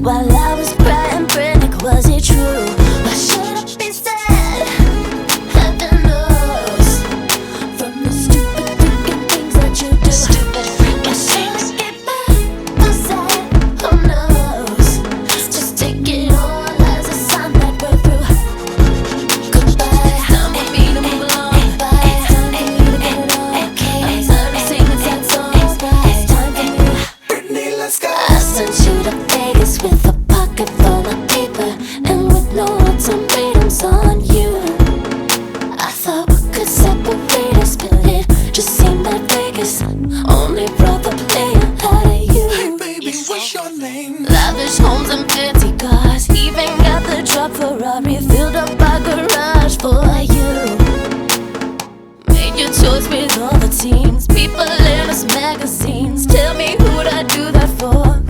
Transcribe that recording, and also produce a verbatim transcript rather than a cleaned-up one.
while I was crying, panic, was it true? Why should it be said? Heaven knows from the stupid freaking things that you do. Stupid freaking Why things. should I get mad or sad? Who knows? Just take it all as a sign that we're through. Goodbye. Time for me to move along. It's time for me to get it on. I'm tired of singing sad songs. It's time for me. Britney, let's go. I sent you to Vegas with a pocket full of paper and with no ultimatums on you. I thought what could separate us, but it just seemed that Vegas only brought the player out of you. Hey baby, what's your name? Lavish homes and fancy cars, even got the truck Ferrari filled up our garage for you. Made your choice with all the teens, people in us magazines. Tell me who'd I do that for?